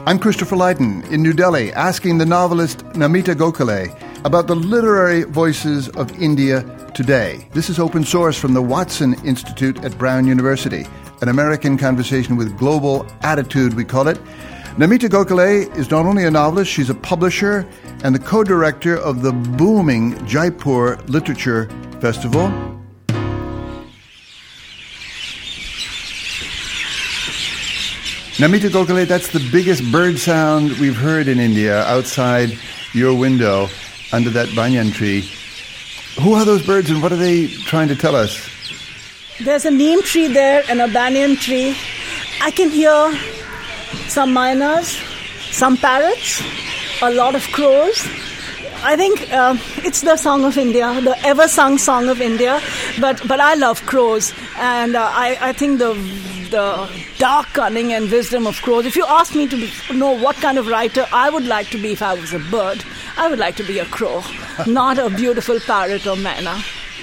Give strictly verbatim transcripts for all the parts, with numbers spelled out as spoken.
I'm Christopher Lydon in New Delhi, asking the novelist Namita Gokhale about the literary voices of India today. This is Open Source from the Watson Institute at Brown University, an American conversation with global attitude, we call it. Namita Gokhale is not only a novelist, she's a publisher and the co-director of the booming Jaipur Literature Festival. Namita Gokhale, that's the biggest bird sound we've heard in India outside your window under that banyan tree. Who are those birds and what are they trying to tell us? There's a neem tree there and a banyan tree. I can hear some mynas, some parrots, a lot of crows. I think uh, it's the song of India, the ever-sung song of India. But but I love crows, and uh, I, I think the the dark cunning and wisdom of crows. If you ask me to be, know what kind of writer I would like to be if I was a bird, I would like to be a crow, not a beautiful parrot or myna.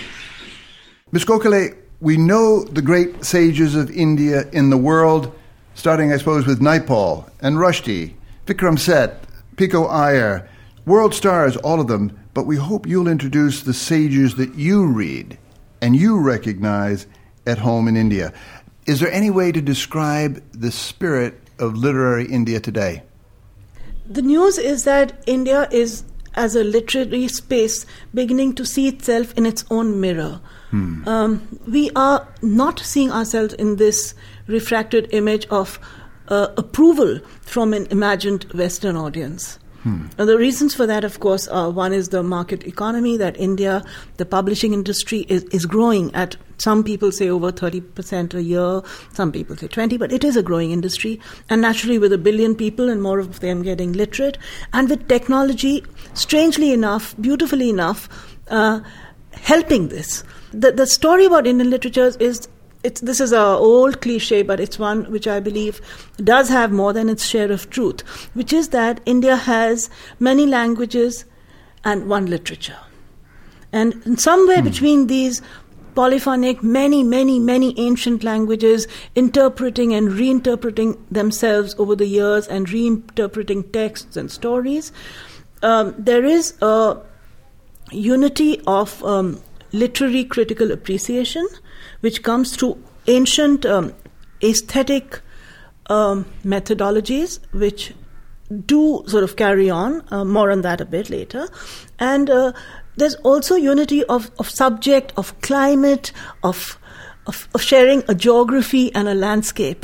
Miz Gokhale, we know the great sages of India in the world, starting, I suppose, with Naipaul and Rushdie, Vikram Seth, Pico Iyer, world stars, all of them, but we hope you'll introduce the sages that you read and you recognize at home in India. Is there any way to describe the spirit of literary India today? The news is that India is, as a literary space, beginning to see itself in its own mirror. Hmm. Um, we are not seeing ourselves in this refracted image of uh, approval from an imagined Western audience. Hmm. Now, the reasons for that, of course, are one is the market economy, that India, the publishing industry is, is growing at, some people say over thirty percent a year, some people say twenty, but it is a growing industry. And naturally, with a billion people and more of them getting literate, and with technology, strangely enough, beautifully enough, uh, helping this. The, the story about Indian literature is, It's, this is an old cliche, but it's one which I believe does have more than its share of truth, which is that India has many languages and one literature. And somewhere hmm. between these polyphonic, many, many, many ancient languages interpreting and reinterpreting themselves over the years and reinterpreting texts and stories, um, there is a unity of um, literary critical appreciation, which comes through ancient um, aesthetic um, methodologies, which do sort of carry on, uh, more on that a bit later. And uh, there's also unity of, of subject, of climate, of, of of sharing a geography and a landscape.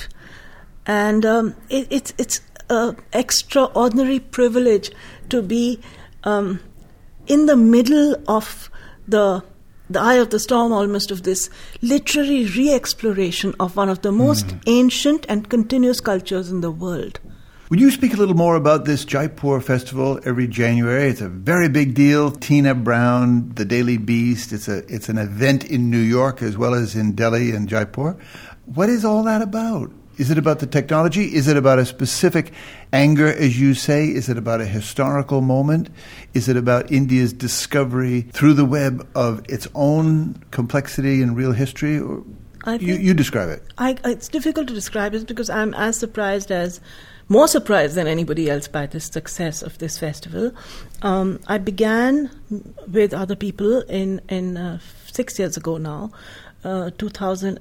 And um, it, it's it's an extraordinary privilege to be um, in the middle of the the eye of the storm almost of this literary re-exploration of one of the most mm. ancient and continuous cultures in the world. Would you speak a little more about this Jaipur Festival every January? It's a very big deal. Tina Brown, the Daily Beast, it's a it's an event in New York as well as in Delhi and Jaipur. What is all that about? Is it about the technology? Is it about a specific anger, as you say? Is it about a historical moment? Is it about India's discovery through the web of its own complexity and real history? Or I think you, you describe it. I, it's difficult to describe it because I'm as surprised as, more surprised than anybody else by the success of this festival. Um, I began with other people in, in uh, six years ago now, uh, two thousand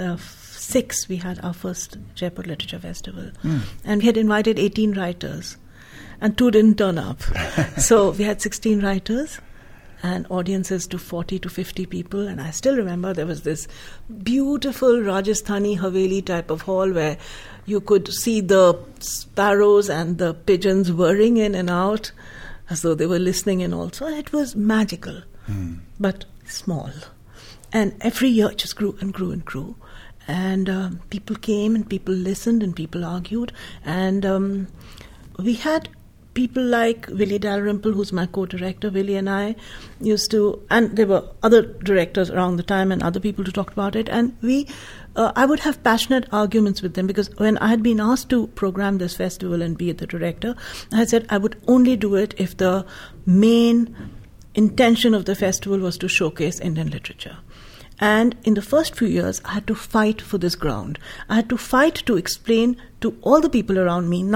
six, we had our first Jaipur Literature Festival. Mm. And we had invited eighteen writers, and two didn't turn up. So we had sixteen writers and audiences to forty to fifty people. And I still remember there was this beautiful Rajasthani Haveli type of hall where you could see the sparrows and the pigeons whirring in and out as though they were listening in also. It was magical, mm. but small. And every year it just grew and grew and grew. And um, people came and people listened and people argued. And um, we had people like Willie Dalrymple, who's my co-director. Willie and I used to, and there were other directors around the time and other people who talked about it. And we, uh, I would have passionate arguments with them because when I had been asked to program this festival and be the director, I said I would only do it if the main intention of the festival was to showcase Indian literature. And in the first few years, I had to fight for this ground. I had to fight to explain to all the people around me, not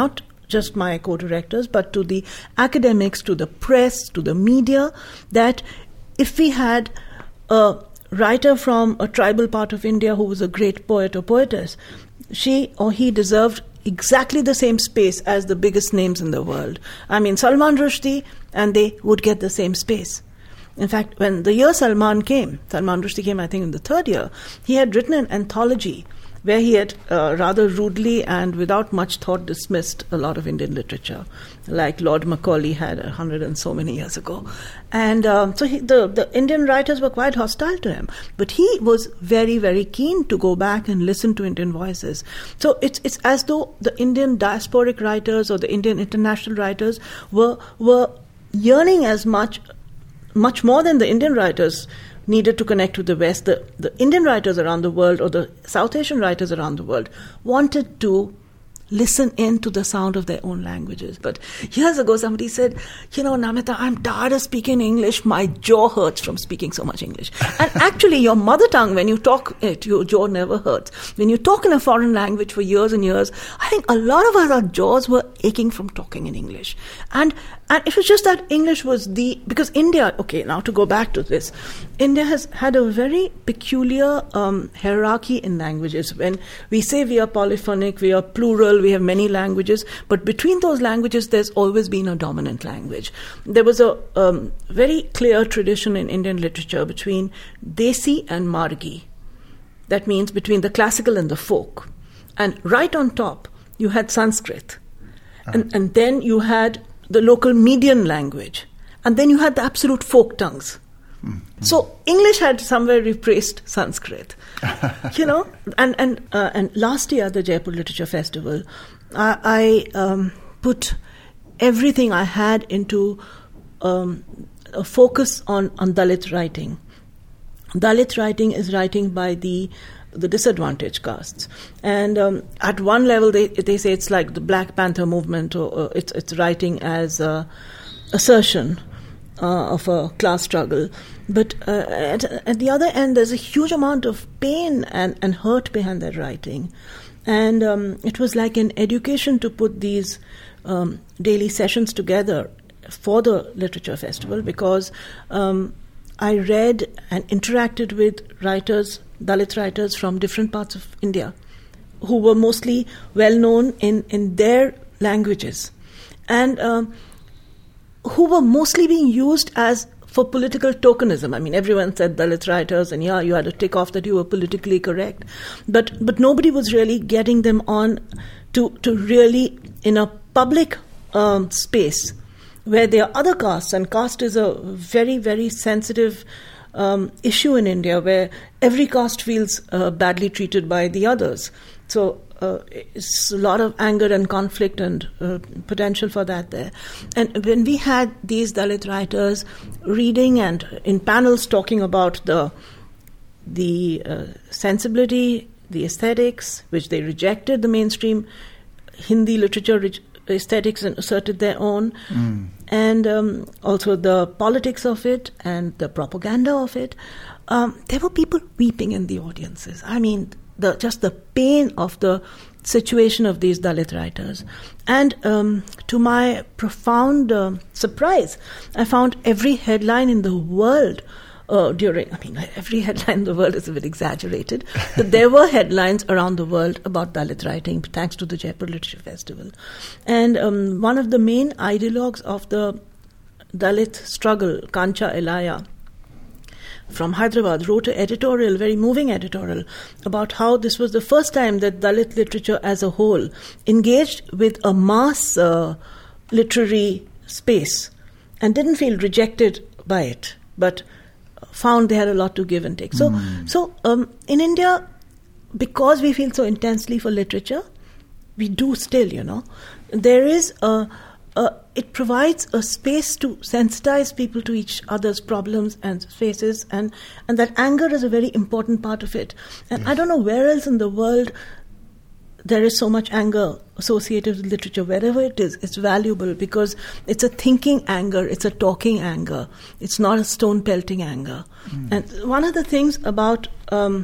just my co-directors, but to the academics, to the press, to the media, that if we had a writer from a tribal part of India who was a great poet or poetess, she or he deserved exactly the same space as the biggest names in the world. I mean, Salman Rushdie, and they would get the same space. In fact, when the year Salman came, Salman Rushdie came, I think, in the third year, he had written an anthology where he had uh, rather rudely and without much thought dismissed a lot of Indian literature, like Lord Macaulay had a hundred and so many years ago. And um, so he, the, the Indian writers were quite hostile to him. But he was very, very keen to go back and listen to Indian voices. So it's it's as though the Indian diasporic writers or the Indian international writers were were yearning as much, much more than the Indian writers needed to connect with the West. The, the Indian writers around the world, or the South Asian writers around the world, wanted to listen in to the sound of their own languages. But years ago, somebody said, you know, Namita, I'm tired of speaking English. My jaw hurts from speaking so much English. And actually, your mother tongue, when you talk it, your jaw never hurts. When you talk in a foreign language for years and years, I think a lot of us, our jaws were aching from talking in English. And And it was just that English was the... Because India... Okay, now to go back to this. India has had a very peculiar um, hierarchy in languages. When we say we are polyphonic, we are plural, we have many languages, but between those languages, there's always been a dominant language. There was a um, very clear tradition in Indian literature between Desi and Margi. That means between the classical and the folk. And right on top, you had Sanskrit. Uh-huh. And, and then you had the local median language, and then you had the absolute folk tongues. Mm-hmm. So English had somewhere replaced Sanskrit, you know. And and uh, and last year at the Jaipur Literature Festival, I, I um, put everything I had into um, a focus on on Dalit writing. Dalit writing is writing by the the disadvantaged castes, and um, at one level they they say it's like the Black Panther movement, or, or it's it's writing as a assertion uh, of a class struggle, but uh, at, at the other end there's a huge amount of pain and, and hurt behind that writing, and um, it was like an education to put these um, daily sessions together for the literature festival, because um, I read and interacted with writers, Dalit writers from different parts of India, who were mostly well known in, in their languages, and um, who were mostly being used as for political tokenism. I mean, everyone said Dalit writers, and yeah, you had to tick off that you were politically correct, but but nobody was really getting them on to to really in a public um, space where there are other castes, and caste is a very, very sensitive um, issue in India, where every caste feels uh, badly treated by the others. So uh, it's a lot of anger and conflict and uh, potential for that there. And when we had these Dalit writers reading and in panels talking about the the uh, sensibility, the aesthetics, which they rejected the mainstream Hindi literature re- aesthetics and asserted their own, mm. and um, also the politics of it and the propaganda of it, um, there were people weeping in the audiences. I mean, the just the pain of the situation of these Dalit writers. And um, to my profound uh, surprise, I found every headline in the world Uh, during, I mean, every headline in the world is a bit exaggerated, but there were headlines around the world about Dalit writing, thanks to the Jaipur Literature Festival. And um, one of the main ideologues of the Dalit struggle, Kancha Elaya, from Hyderabad, wrote an editorial, very moving editorial, about how this was the first time that Dalit literature as a whole engaged with a mass uh, literary space and didn't feel rejected by it, but found they had a lot to give and take. So, mm. so um, in India, because we feel so intensely for literature, we do still, you know. There is a, a it provides a space to sensitize people to each other's problems and faces, and, and that anger is a very important part of it. And yes. I don't know where else in the world there is so much anger associated with literature. Wherever it is, it's valuable because it's a thinking anger, it's a talking anger, it's not a stone-pelting anger. Mm. And one of the things about um,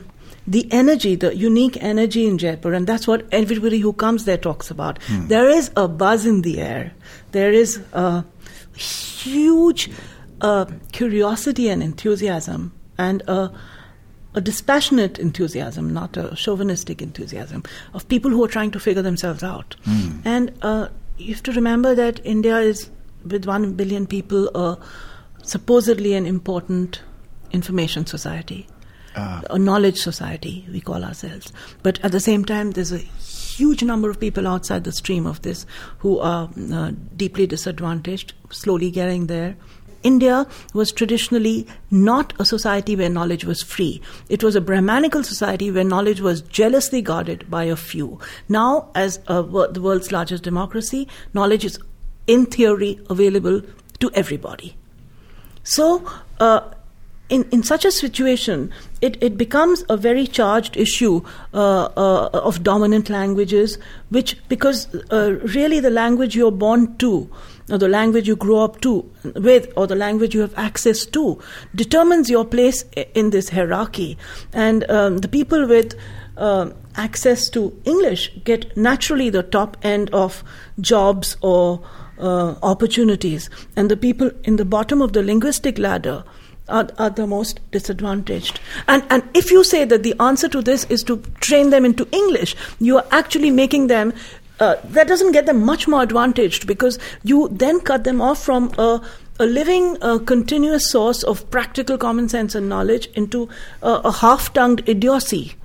the energy, the unique energy in Jaipur, and that's what everybody who comes there talks about. Mm. There is a buzz in the air. There is a huge uh, curiosity and enthusiasm, and a, a dispassionate enthusiasm, not a chauvinistic enthusiasm, of people who are trying to figure themselves out. Mm. And uh, you have to remember that India is, with one billion people, uh, supposedly an important information society, uh. a knowledge society, we call ourselves. But at the same time, there's a huge number of people outside the stream of this who are uh, deeply disadvantaged, slowly getting there. India was traditionally not a society where knowledge was free. It was a Brahmanical society where knowledge was jealously guarded by a few. Now, as a, the world's largest democracy, knowledge is, in theory, available to everybody. So, uh, in, in such a situation, it, it becomes a very charged issue uh, uh, of dominant languages, which, because uh, really the language you're born to, or the language you grow up to with, or the language you have access to, determines your place in this hierarchy. And um, the people with uh, access to English get naturally the top end of jobs or uh, opportunities. And the people in the bottom of the linguistic ladder are, are the most disadvantaged. And, and if you say that the answer to this is to train them into English, you are actually making them Uh, that doesn't get them much more advantaged, because you then cut them off from a, a living, uh, continuous source of practical common sense and knowledge into uh, a half-tongued idiocy.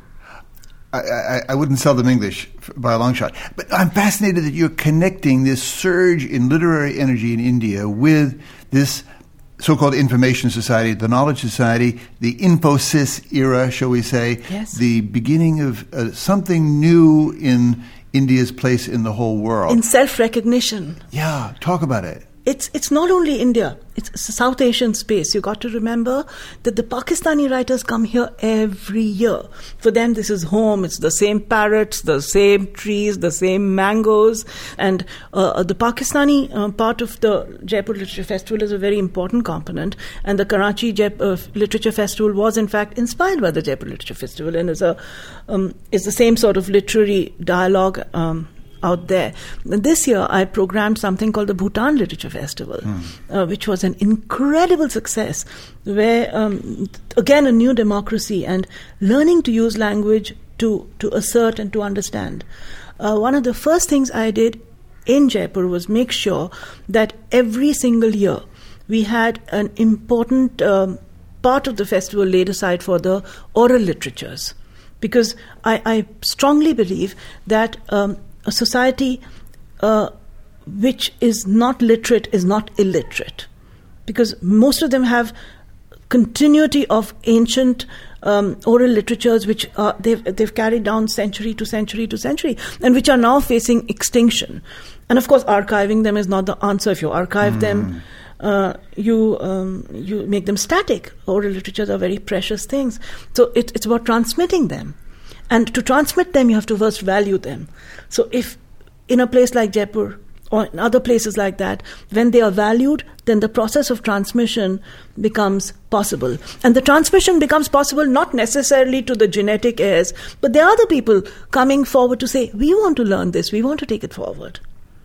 I, I, I wouldn't sell them English by a long shot. But I'm fascinated that you're connecting this surge in literary energy in India with this so-called information society, the knowledge society, the Infosys era, shall we say, yes. the beginning of uh, something new in India's place in the whole world. In self-recognition. Yeah, talk about it. It's it's not only India, it's a South Asian space. You got to remember that the Pakistani writers come here every year. For them, this is home. It's the same parrots, the same trees, the same mangoes. And uh, the Pakistani uh, part of the Jaipur Literature Festival is a very important component. And the Karachi Jaip- uh, Literature Festival was, in fact, inspired by the Jaipur Literature Festival, and is a um, is the same sort of literary dialogue um out there. This year, I programmed something called the Bhutan Literature Festival, mm. uh, which was an incredible success, where, um, again, a new democracy and learning to use language to, to assert and to understand. Uh, one of the first things I did in Jaipur was make sure that every single year we had an important um, part of the festival laid aside for the oral literatures. Because I, I strongly believe that um, a society uh, which is not literate is not illiterate, because most of them have continuity of ancient um, oral literatures which uh, they've, they've carried down century to century to century, and which are now facing extinction. And of course, archiving them is not the answer. If you archive mm. them, uh, you um, you make them static. Oral literatures are very precious things. So it, it's about transmitting them. And to transmit them, you have to first value them. So if in a place like Jaipur or in other places like that, when they are valued, then the process of transmission becomes possible. And the transmission becomes possible not necessarily to the genetic heirs, but there are other people coming forward to say, we want to learn this, we want to take it forward.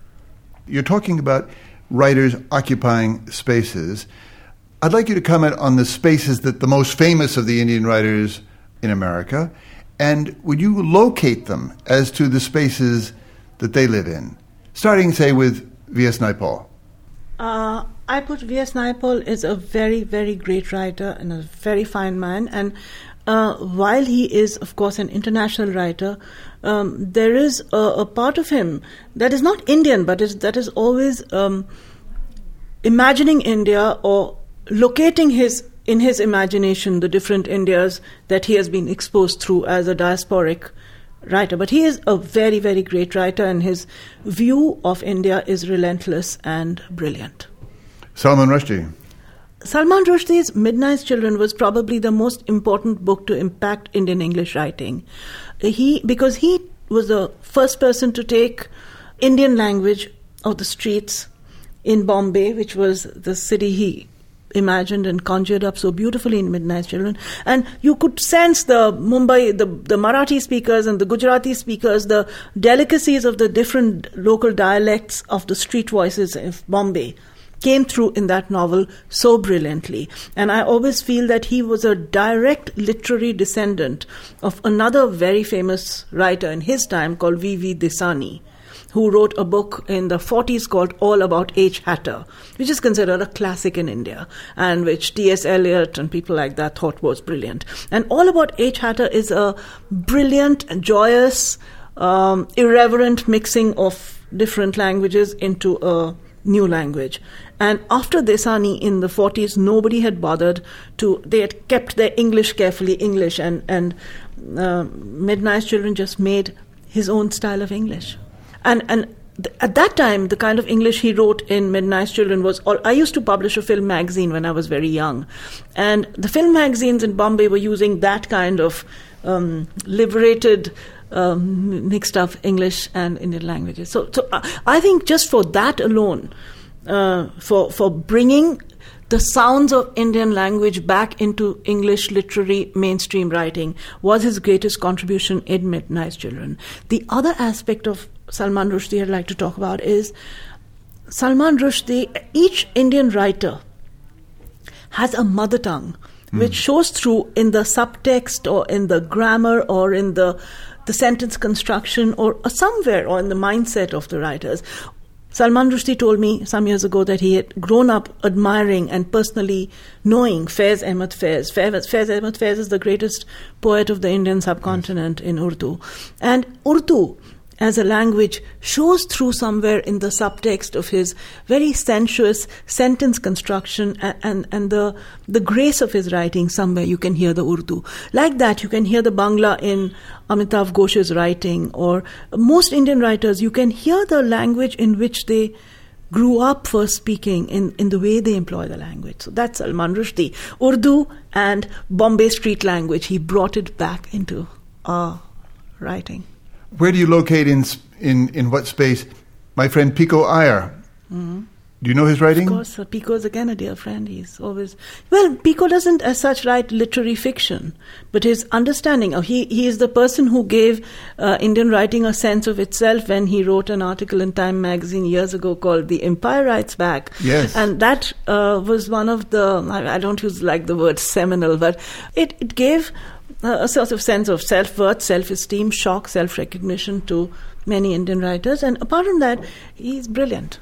You're talking about writers occupying spaces. I'd like you to comment on the spaces that the most famous of the Indian writers in America, and would you locate them as to the spaces that they live in? Starting, say, with V S Naipaul. Uh, I put V S Naipaul is a very, very great writer and a very fine man. And uh, while he is, of course, an international writer, um, there is a, a part of him that is not Indian, but is, that is always um, imagining India or locating his in his imagination the different Indias that he has been exposed through as a diasporic writer. But he is a very, very great writer, and his view of India is relentless and brilliant. Salman Rushdie. Salman Rushdie's Midnight's Children was probably the most important book to impact Indian English writing. He, because he was the first person to take Indian language of the streets in Bombay, which was the city he imagined and conjured up so beautifully in Midnight Children. And you could sense the Mumbai, the, the Marathi speakers and the Gujarati speakers, the delicacies of the different local dialects of the street voices of Bombay came through in that novel so brilliantly. And I always feel that he was a direct literary descendant of another very famous writer in his time called V V Desani, who wrote a book in the forties called All About H. Hatter, which is considered a classic in India, and which T S. Eliot and people like that thought was brilliant. And All About H. Hatter is a brilliant, joyous, um, irreverent mixing of different languages into a new language. And after Desani in the forties, nobody had bothered to, they had kept their English carefully English, and, and uh, Midnight Children just made his own style of English. And and th- at that time, the kind of English he wrote in Midnight Children was all. I used to publish a film magazine when I was very young. And the film magazines in Bombay were using that kind of um, liberated, um, mixed up English and Indian languages. So, so uh, I think just for that alone, uh, for for bringing the sounds of Indian language back into English literary mainstream writing was his greatest contribution in Midnight Children. The other aspect of Salman Rushdie I'd like to talk about is Salman Rushdie, each Indian writer has a mother tongue mm. which shows through in the subtext or in the grammar or in the, the sentence construction or, or somewhere or in the mindset of the writers. Salman Rushdie told me some years ago that he had grown up admiring and personally knowing Faiz Ahmad Faiz. Faiz, Faiz Ahmad Faiz is the greatest poet of the Indian subcontinent in Urdu. And Urdu, as a language, shows through somewhere in the subtext of his very sensuous sentence construction and, and, and the, the grace of his writing. Somewhere you can hear the Urdu. Like that, you can hear the Bangla in Amitav Ghosh's writing, or most Indian writers, you can hear the language in which they grew up first speaking in, in the way they employ the language. So that's Salman Rushdie. Urdu and Bombay street language, he brought it back into our writing. Where do you locate in in in what space my friend Pico Iyer? Mm-hmm. Do you know his writing? Of course, uh, Pico is again a dear friend. He's always... Well, Pico doesn't as such write literary fiction, but his understanding of... He, he is the person who gave uh, Indian writing a sense of itself when he wrote an article in Time magazine years ago called The Empire Writes Back. Yes. And that uh, was one of the... I, I don't use like the word seminal, but it, it gave uh, a sort of sense of self-worth, self-esteem, shock, self-recognition to many Indian writers. And apart from that, he's brilliant.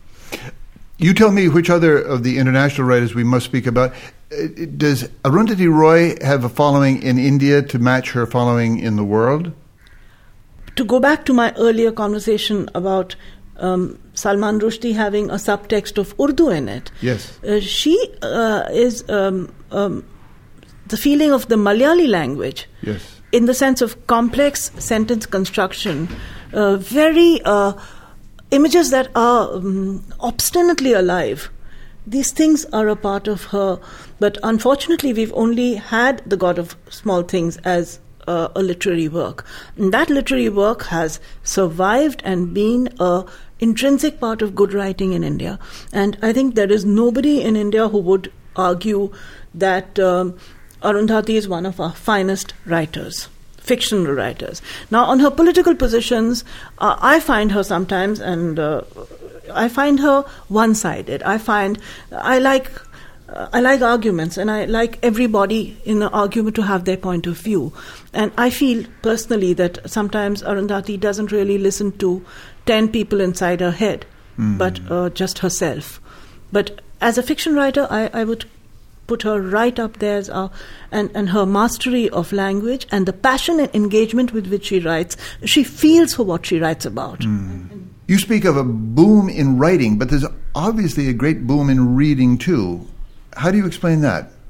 You tell me which other of the international writers we must speak about. Does Arundhati Roy have a following in India to match her following in the world? To go back to my earlier conversation about um, Salman Rushdie having a subtext of Urdu in it. Yes. Uh, she uh, is um, um, the feeling of the Malayali language. Yes. In the sense of complex sentence construction, uh, very... Uh, images that are um, obstinately alive. These things are a part of her. But unfortunately, we've only had The God of Small Things as uh, a literary work. And that literary work has survived and been an intrinsic part of good writing in India. And I think there is nobody in India who would argue that um, Arundhati is one of our finest writers. Fictional writers. Now, on her political positions, uh, I find her sometimes, and uh, I find her one-sided. I find I like uh, I like arguments, and I like everybody in an argument to have their point of view. And I feel personally that sometimes Arundhati doesn't really listen to ten people inside her head, mm. but uh, just herself. But as a fiction writer, I, I would put her right up there as our, and, and her mastery of language and the passion and engagement with which she writes. She feels for what she writes about. Mm. You speak of a boom in writing, but there's obviously a great boom in reading too. How do you explain that?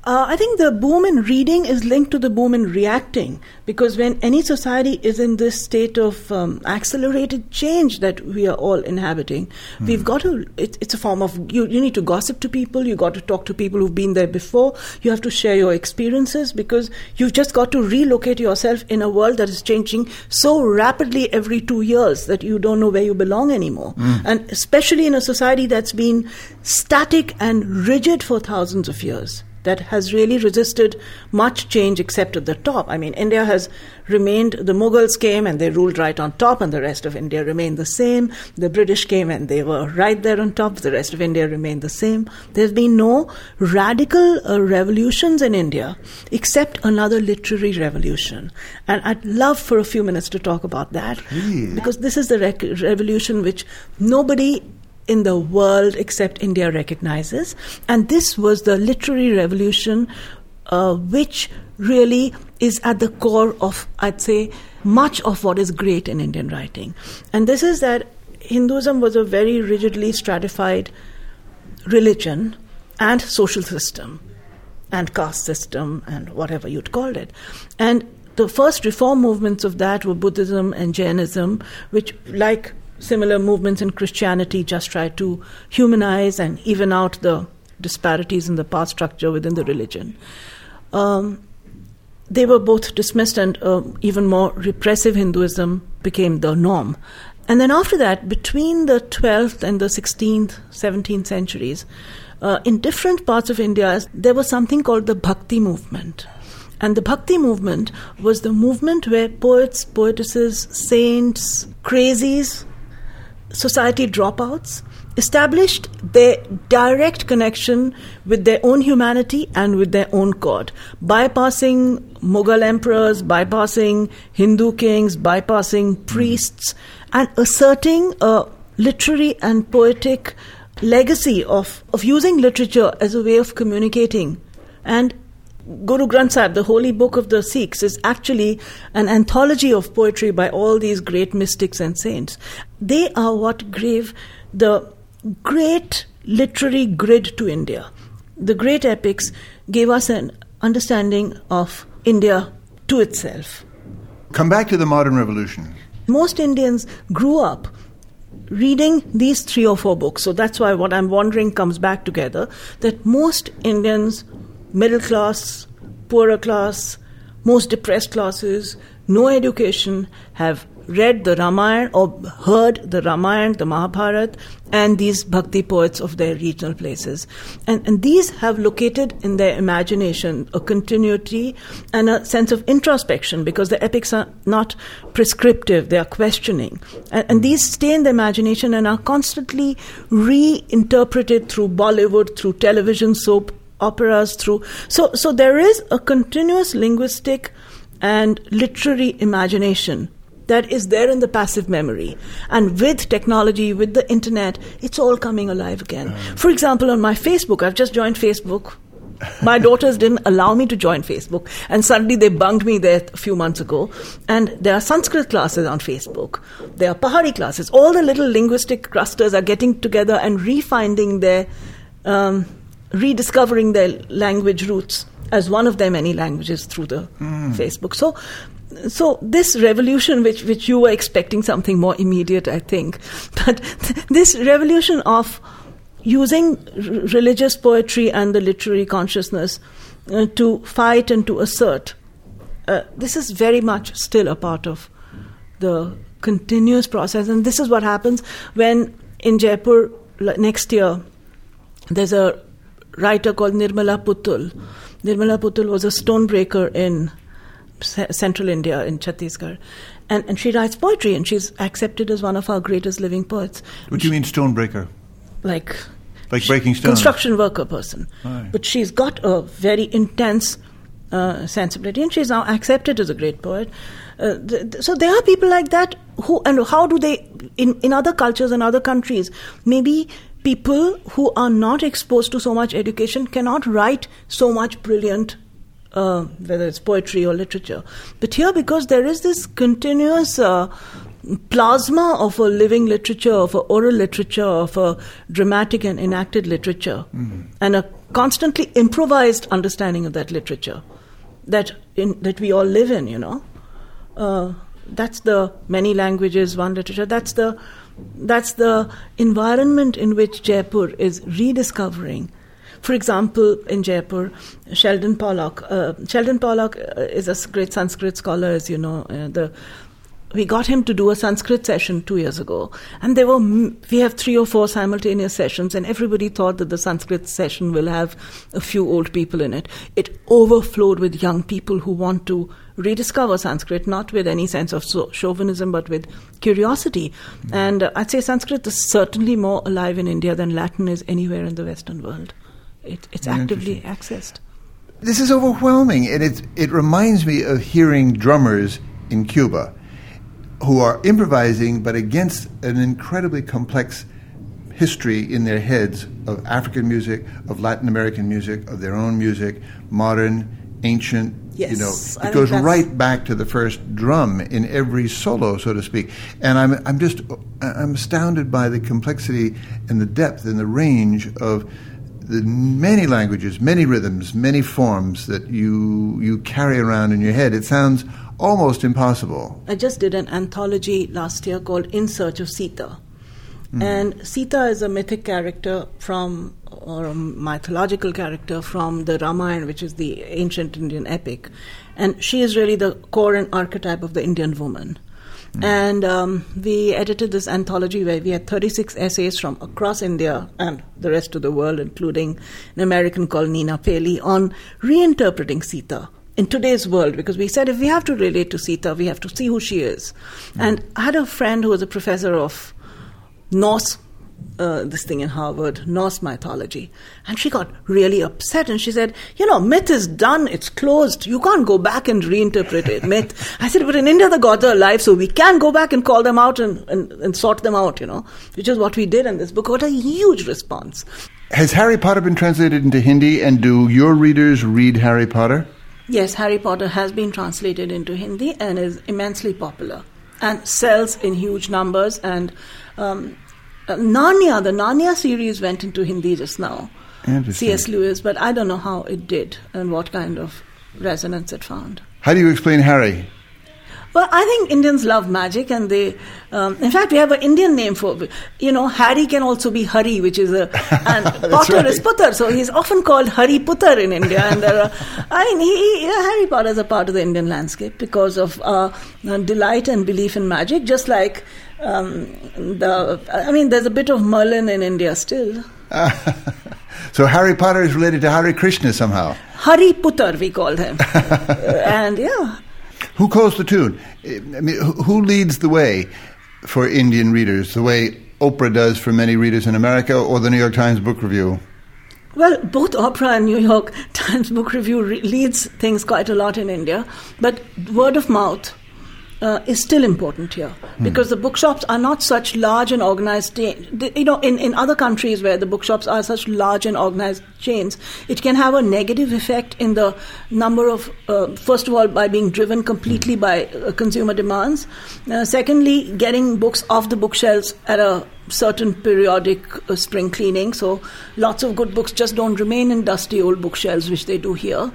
Uh, I think the boom in reading is linked to the boom in reacting, because when any society is in this state of um, accelerated change that we are all inhabiting, mm. we've got to, it, it's a form of, you, you need to gossip to people, you got to talk to people who've been there before, you have to share your experiences, because you've just got to relocate yourself in a world that is changing so rapidly every two years that you don't know where you belong anymore. Mm. And especially in a society that's been static and rigid for thousands of years, that has really resisted much change except at the top. I mean, India has remained, the Mughals came and they ruled right on top, and the rest of India remained the same. The British came and they were right there on top, the rest of India remained the same. There's been no radical uh, revolutions in India except another literary revolution. And I'd love for a few minutes to talk about that, really? Because this is the rec- revolution which nobody in the world except India recognizes. And this was the literary revolution uh, which really is at the core of, I'd say, much of what is great in Indian writing. And this is that Hinduism was a very rigidly stratified religion and social system and caste system and whatever you'd call it. And the first reform movements of that were Buddhism and Jainism, which, like similar movements in Christianity, just try to humanize and even out the disparities in the power structure within the religion. Um, they were both dismissed, and uh, even more repressive Hinduism became the norm. And then after that, between the twelfth and the sixteenth, seventeenth centuries, uh, in different parts of India, there was something called the Bhakti movement. And the Bhakti movement was the movement where poets, poetesses, saints, crazies, society dropouts established their direct connection with their own humanity and with their own God, bypassing Mughal emperors, bypassing Hindu kings, bypassing priests, and asserting a literary and poetic legacy of, of using literature as a way of communicating. And Guru Granth Sahib, the holy book of the Sikhs, is actually an anthology of poetry by all these great mystics and saints. They are what gave the great literary grid to India. The great epics gave us an understanding of India to itself. Come back to the modern revolution. Most Indians grew up reading these three or four books. So that's why what I'm wondering comes back together, that most Indians, middle class, poorer class, most depressed classes, no education, have read the Ramayana or heard the Ramayana, the Mahabharata, and these bhakti poets of their regional places. And, and these have located in their imagination a continuity and a sense of introspection, because the epics are not prescriptive, they are questioning. And, and these stay in the imagination and are constantly reinterpreted through Bollywood, through television soap operas, through... So, so there is a continuous linguistic and literary imagination that is there in the passive memory. And with technology, with the internet, it's all coming alive again. Um. For example, on my Facebook, I've just joined Facebook. My daughters didn't allow me to join Facebook, and suddenly they bunged me there a few months ago. And there are Sanskrit classes on Facebook. There are Pahari classes. All the little linguistic clusters are getting together and refinding their, um, rediscovering their language roots as one of their many languages through the mm. Facebook. So, So this revolution, which, which you were expecting something more immediate, I think, but th- this revolution of using r- religious poetry and the literary consciousness uh, to fight and to assert, uh, this is very much still a part of the continuous process. And this is what happens when in Jaipur l- next year, there's a writer called Nirmala Puttul. Nirmala Puttul was a stonebreaker in central India, in Chhattisgarh. And, and she writes poetry, and she's accepted as one of our greatest living poets. What do you mean stonebreaker? Like... Like breaking stone? Construction worker person. Right. But she's got a very intense uh, sensibility, and she's now accepted as a great poet. Uh, th- th- so there are people like that who... And how do they... In, in other cultures and other countries, maybe people who are not exposed to so much education cannot write so much brilliant Uh, whether it's poetry or literature. But here, because there is this continuous uh, plasma of a living literature, of a oral literature, of a dramatic and enacted literature, mm-hmm. and a constantly improvised understanding of that literature that in, that we all live in, you know. Uh, that's the many languages, one literature. That's the that's the environment in which Jaipur is rediscovering. For example, in Jaipur, Sheldon Pollock. Uh, Sheldon Pollock is a great Sanskrit scholar, as you know. Uh, the We got him to do a Sanskrit session two years ago, and there were we have three or four simultaneous sessions, and everybody thought that the Sanskrit session will have a few old people in it. It overflowed with young people who want to rediscover Sanskrit, not with any sense of so- chauvinism, but with curiosity. Mm. And uh, I'd say Sanskrit is certainly more alive in India than Latin is anywhere in the Western world. It, it's Very actively accessed. This is overwhelming, and it it reminds me of hearing drummers in Cuba who are improvising, but against an incredibly complex history in their heads of African music, of Latin American music, of their own music, modern, ancient. Yes, you know, I it goes that's... right back to the first drum in every solo, so to speak. And I'm I'm just I'm astounded by the complexity and the depth and the range of the many languages, many rhythms, many forms that you you carry around in your head. It sounds almost impossible. I just did an anthology last year called In Search of Sita. Mm. And Sita is a mythic character from, or a mythological character from the Ramayana, which is the ancient Indian epic. And she is really the core and archetype of the Indian woman. Mm. And um, we edited this anthology where we had thirty-six essays from across India and the rest of the world, including an American called Nina Paley, on reinterpreting Sita in today's world, because we said if we have to relate to Sita, we have to see who she is. Mm. And I had a friend who was a professor of Norse, uh, this thing in Harvard, Norse mythology, and she got really upset, and she said, you know, myth is done, it's closed, you can't go back and reinterpret it, myth. I said, but in India the gods are alive, so we can go back and call them out and, and, and sort them out, you know, which is what we did in this book. What a huge response. Has Harry Potter been translated into Hindi, and do your readers read Harry Potter? Yes, Harry Potter has been translated into Hindi and is immensely popular and sells in huge numbers. And um, uh, Narnia, the Narnia series went into Hindi just now, C S Lewis, but I don't know how it did and what kind of resonance it found. How do you explain Harry? Well, I think Indians love magic, and they, um, in fact, we have an Indian name for, you know, Harry can also be Hari, which is a, and Potter right. is Putter, so he's often called Hari Putter in India. And there are, I mean, he, he, Harry Potter is a part of the Indian landscape because of uh, delight and belief in magic, just like um, the, I mean, there's a bit of Merlin in India still. So Harry Potter is related to Hare Krishna somehow? Hari Putter, we called him. And yeah. Who calls the tune? I mean, who leads the way for Indian readers, the way Oprah does for many readers in America, or the New York Times Book Review? Well, both Oprah and New York Times Book Review re- leads things quite a lot in India, but word of mouth uh, is still important here, hmm. because the bookshops are not such large and organized chains. You know, in, in other countries where the bookshops are such large and organized chains, it can have a negative effect in the number of, uh, first of all, by being driven completely by uh, consumer demands. Uh, secondly, getting books off the bookshelves at a certain periodic uh, spring cleaning. So lots of good books just don't remain in dusty old bookshelves, which they do here.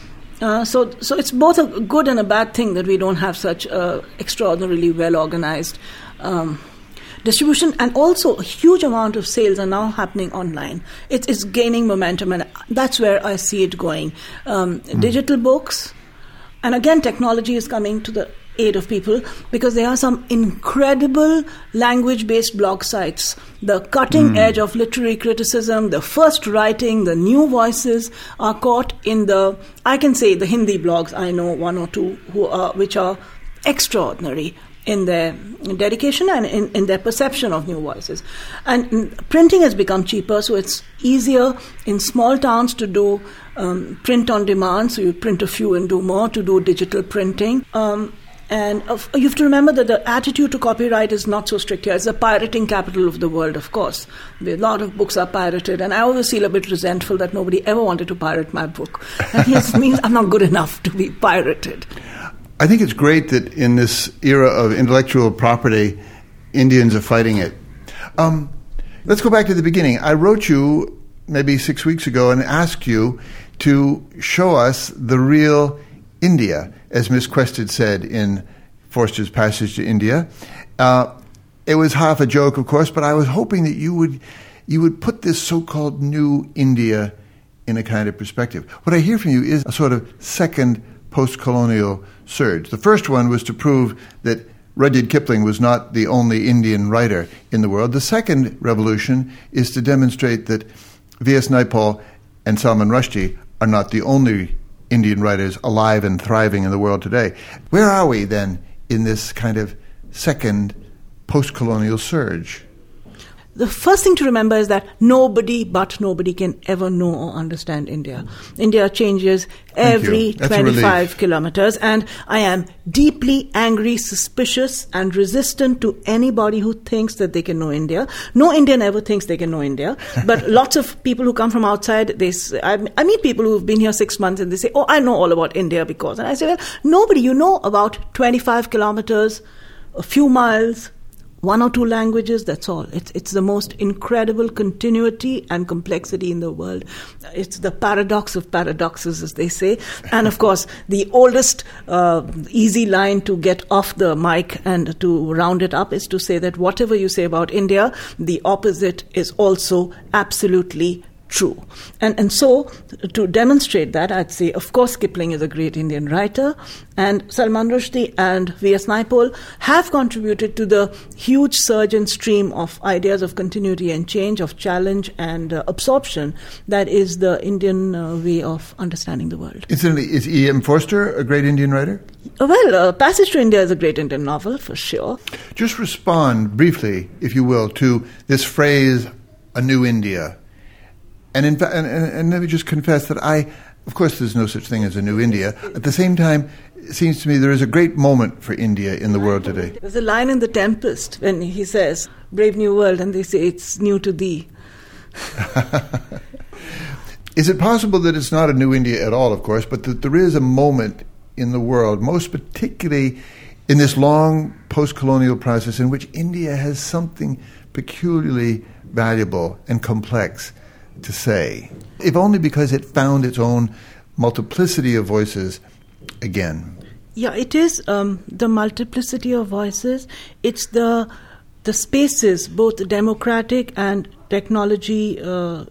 Uh, so, so it's both a good and a bad thing that we don't have such uh, extraordinarily well-organized um, distribution. And also, a huge amount of sales are now happening online. It is gaining momentum, and that's where I see it going. Um, mm. Digital books, and again, technology is coming to the aid of people, because there are some incredible language-based blog sites. The cutting mm. edge of literary criticism, the first writing, the new voices are caught in the, I can say the Hindi blogs. I know one or two who are, which are extraordinary in their dedication and in, in their perception of new voices. And printing has become cheaper, so it's easier in small towns to do um, print on demand, so you print a few and do more, to do digital printing. Um, And uh, you have to remember that the attitude to copyright is not so strict here. It's the pirating capital of the world, of course. A lot of books are pirated, and I always feel a bit resentful that nobody ever wanted to pirate my book. And it means I'm not good enough to be pirated. I think it's great that in this era of intellectual property, Indians are fighting it. Um, let's go back to the beginning. I wrote you maybe six weeks ago and asked you to show us the real India, as Miss Quested said in Forster's Passage to India. Uh, it was half a joke, of course, but I was hoping that you would you would put this so-called new India in a kind of perspective. What I hear from you is a sort of second post-colonial surge. The first one was to prove that Rudyard Kipling was not the only Indian writer in the world. The second revolution is to demonstrate that V S Naipaul and Salman Rushdie are not the only Indian writers alive and thriving in the world today. Where are we then in this kind of second post-colonial surge? The first thing to remember is that nobody but nobody can ever know or understand India. India changes every twenty-five kilometers, and I am deeply angry, suspicious, and resistant to anybody who thinks that they can know India. No Indian ever thinks they can know India, but lots of people who come from outside, they, I, I meet people who've been here six months and they say, oh, I know all about India because, and I say, well, nobody, you know about twenty-five kilometers, a few miles, one or two languages, that's all. It's it's the most incredible continuity and complexity in the world. It's the paradox of paradoxes, as they say. And of course, the oldest uh, easy line to get off the mic and to round it up is to say that whatever you say about India, the opposite is also absolutely true. And and so, to demonstrate that, I'd say, of course, Kipling is a great Indian writer, and Salman Rushdie and V S Naipaul have contributed to the huge surge and stream of ideas of continuity and change, of challenge and uh, absorption that is the Indian uh, way of understanding the world. Incidentally, is E M Forster a great Indian writer? Uh, well, uh, Passage to India is a great Indian novel, for sure. Just respond briefly, if you will, to this phrase, a new India. And, in fa- and, and, and let me just confess that I, of course, there's no such thing as a new India. At the same time, it seems to me there is a great moment for India in the world today. There's a line in The Tempest when he says, "Brave new world," and they say, "It's new to thee." Is it possible that it's not a new India at all, of course, but that there is a moment in the world, most particularly in this long post-colonial process, in which India has something peculiarly valuable and complex to say, if only because it found its own multiplicity of voices again? Yeah, it is um, the multiplicity of voices. It's the the spaces, both democratic and technology uh,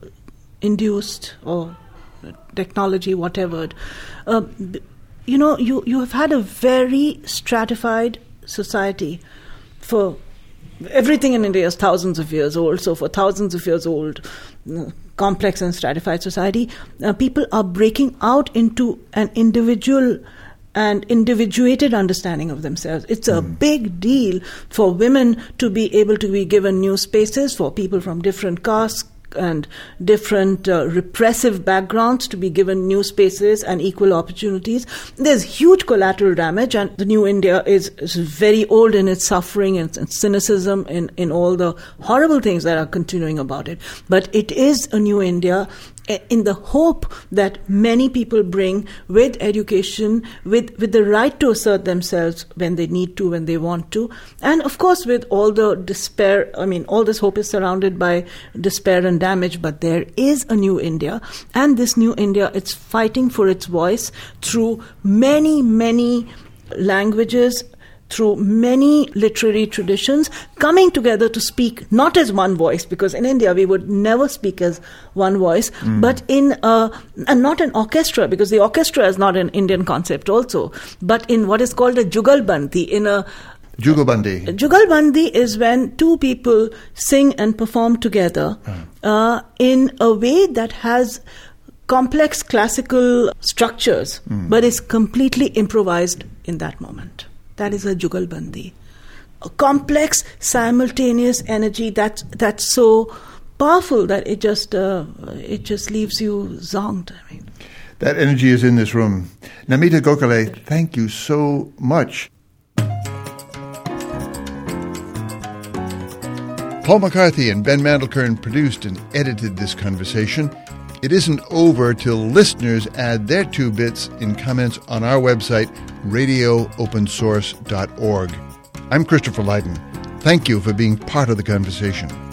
induced or technology whatever. Uh, you know, you, you have had a very stratified society for everything in India is thousands of years old. So for thousands of years old, uh, complex and stratified society, uh, people are breaking out into an individual and individuated understanding of themselves. It's a mm. big deal for women to be able to be given new spaces, for people from different castes and different uh, repressive backgrounds to be given new spaces and equal opportunities. There's huge collateral damage, and the new India is, is very old in its suffering and, and cynicism in, in all the horrible things that are continuing about it. But it is a new India in the hope that many people bring with education, with, with the right to assert themselves when they need to, when they want to. And of course, with all the despair, I mean, all this hope is surrounded by despair and damage, but there is a new India. And this new India, it's fighting for its voice through many, many languages, through many literary traditions, coming together to speak not as one voice, because in India we would never speak as one voice, mm. but in a, and not an orchestra, because the orchestra is not an Indian concept also, but in what is called a jugalbandi, in a Jugalbandi. Jugalbandi is when two people sing and perform together mm. uh, in a way that has complex classical structures, mm. but is completely improvised in that moment. That is a jugalbandi, a complex, simultaneous energy that's that's so powerful that it just uh, it just leaves you zonked. I mean, that energy is in this room. Namita Gokhale, thank you so much. Paul McCarthy and Ben Mandelkern produced and edited this conversation. It isn't over till listeners add their two bits in comments on our website, radio open source dot org. I'm Christopher Lydon. Thank you for being part of the conversation.